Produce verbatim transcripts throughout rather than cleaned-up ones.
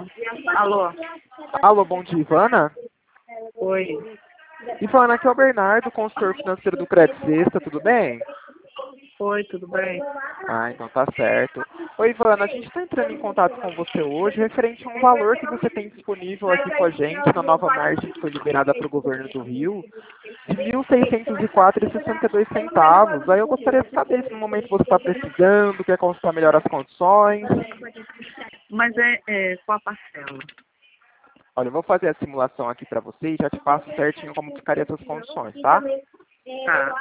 Alô? Alô, bom dia, Ivana? Oi. Ivana, aqui é o Bernardo, consultor financeiro do Crédito Sexta, tudo bem? Oi, tudo bem? Ah, então tá certo. Oi, Ivana, a gente está entrando em contato com você hoje referente a um valor que você tem disponível aqui com a gente na nova margem que foi liberada para o governo do Rio, de mil seiscentos e quatro reais e sessenta e dois centavos. Aí eu gostaria de saber se no momento você está precisando, quer consultar melhor as condições. Mas é, é qual a parcela? Olha, eu vou fazer a simulação aqui para você e já te passo certinho como ficaria essas condições, tá? Tá.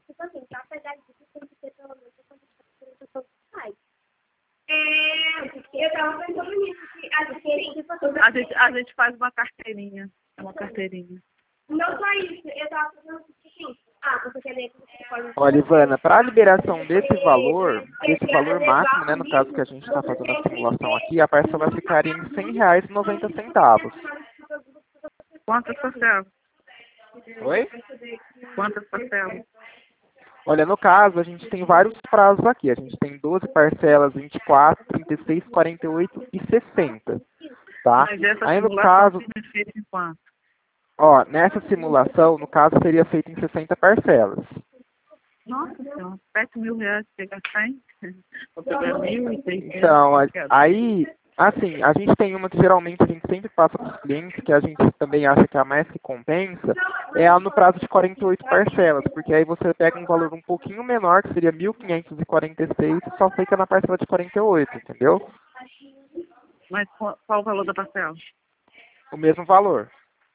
A gente, a gente faz uma carteirinha. Uma carteirinha. Não só isso, eu tava fazendo assim, ah, você quer ler que você pode... Olha, Ivana, para a liberação desse valor, desse valor máximo, né, no caso que a gente está fazendo a simulação aqui, a parcela ficaria em cem reais e noventa centavos. Quantas parcelas? Oi? Quantas parcelas? Olha, no caso, a gente tem vários prazos aqui. A gente tem doze parcelas, vinte e quatro, trinta e seis, quarenta e oito e sessenta, tá? Mas essa Aí no simulação caso, seria feita em quanto? ó, nessa simulação, no caso, seria feita em sessenta parcelas. Nossa senhora, sete mil reais chega a cem? Vou pegar mil e seiscentos. Então, a- aí, assim, a gente tem uma que geralmente a gente sempre passa para os clientes, que a gente também acha que é a mais que compensa, é a no prazo de quarenta e oito parcelas, porque aí você pega um valor um pouquinho menor, que seria mil quinhentos e quarenta e seis, e só fica na parcela de quarenta e oito, entendeu? Mas qual, qual o valor da parcela? O mesmo valor.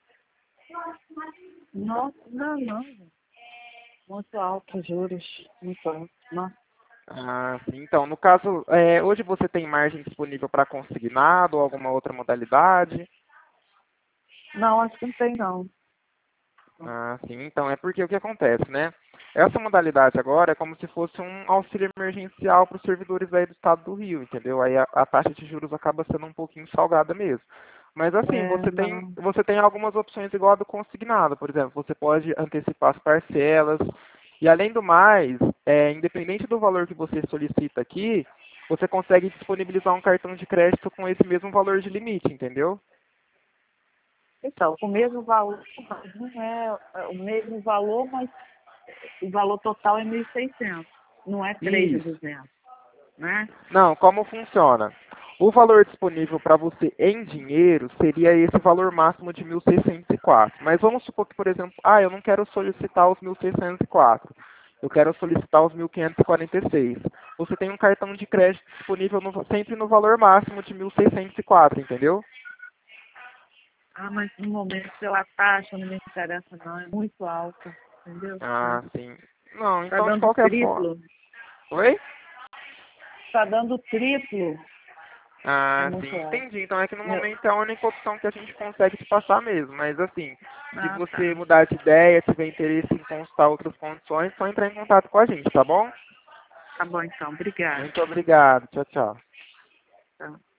Nossa, não, não. Muito alto, juros. Muito alto. Nossa. Ah, sim. Então, no caso, é, hoje você tem margem disponível para consignado ou alguma outra modalidade? Não, acho que não tem, não. Ah, sim. Então, é porque o que acontece, né? Essa modalidade agora é como se fosse um auxílio emergencial para os servidores aí do estado do Rio, entendeu? Aí a, a taxa de juros acaba sendo um pouquinho salgada mesmo. Mas assim, É, você tem, não. você tem algumas opções igual a do consignado, por exemplo, você pode antecipar as parcelas, e além do mais, é, independente do valor que você solicita aqui, você consegue disponibilizar um cartão de crédito com esse mesmo valor de limite, entendeu? Então, com o mesmo valor, mas não é é o mesmo valor, mas o valor total é mil e seiscentos. Não é três mil e Isso. duzentos, né? Não, como funciona? O valor disponível para você em dinheiro seria esse valor máximo de mil seiscentos e quatro. Mas vamos supor que, por exemplo, ah, eu não quero solicitar os mil seiscentos e quatro. Eu quero solicitar os mil quinhentos e quarenta e seis. Você tem um cartão de crédito disponível no- sempre no valor máximo de mil seiscentos e quatro, entendeu? Ah, mas no momento, pela taxa, não me interessa, não. É muito alta, entendeu? Ah, sim. Não, Tá então de dando qualquer forma. triplo. Oi? Tá dando triplo. É Ah, sim, muito alto. entendi. Então é que no Meu- momento é a única opção que a gente consegue te passar mesmo. Mas assim, se Ah, tá. você mudar de ideia, tiver interesse em consultar outras condições, só entrar em contato com a gente, tá bom? Tá bom, então. Obrigada. Muito obrigado. Tchau, tchau. Tá.